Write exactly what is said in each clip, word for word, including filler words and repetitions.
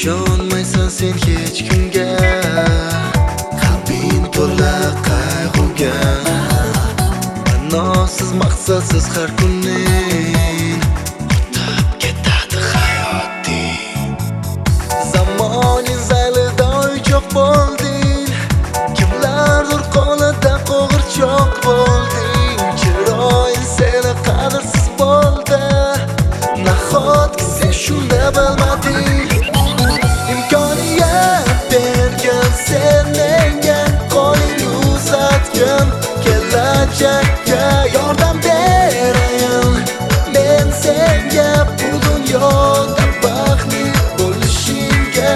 Ishonmaysan sen hech kimga, qalbing to'la qayg'uga. Ma'nosiz maqsadsiz har kuning o'tib ketadi hayoting. Zamoning zaylida o'ychoq bo'lding, kimlardir qo'lida qo'g'irchoq bo'lding. Chiroying seni qadrsiz bo'ldi, nahotki sen shunda bilmading. Imkoniyat bergan sen menga, qo'lingni uzatgin, kelajakka yordam berayin. Men senga bu dunyoda baxtli bo'lishingga.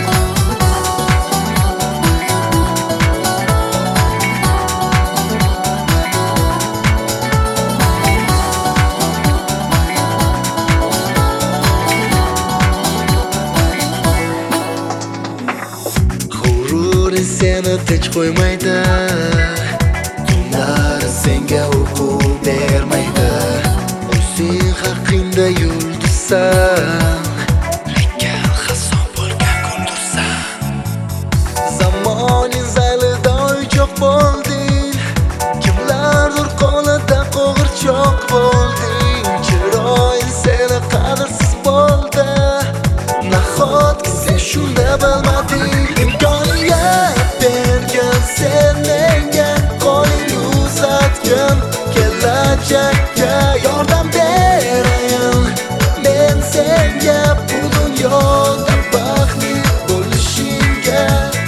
G'ururing seni tinch qo'ymaydi, kunlar senga uyqu bermaydi. O'zing haqingda yulduzsan, lekin hason bo'lgan kundursan. Zamoning zaylida o'ychoq bo'lding, kimlardir qo'lida qo'g'irchoq bo'lding. Chiroying seni qadrsiz bo'ldi, nahotki sen shunda bilmading. Imkoniyat bergan sen menga, qo'lingni uzatgin, kelajakka yordam berayin. Men senga bu dunyoda baxtli bo'lishingga.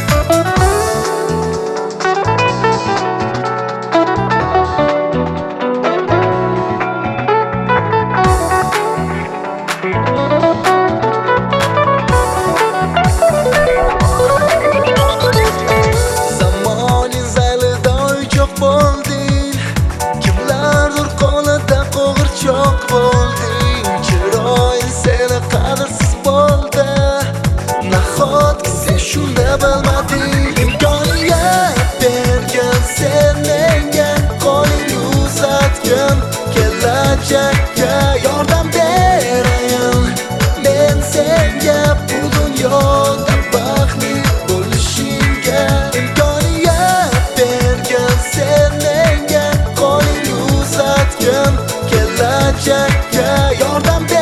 Zamoning zaylida o'ychoq bo'lding, kimlardir qo'lida qo'g'irchoq bo'lding. Chiroying seni qadrsiz bo'ldi, nahotki sen shunda bilmading. Imkoniyat bergan sen menga, qo'lingni uzatgin, kelajakka yordam berayin. Men senga bu dunyoda baxtli bo'lishingga. Imkoniyat bergan sen menga, qo'lingni uzatgin, kelajakka yordam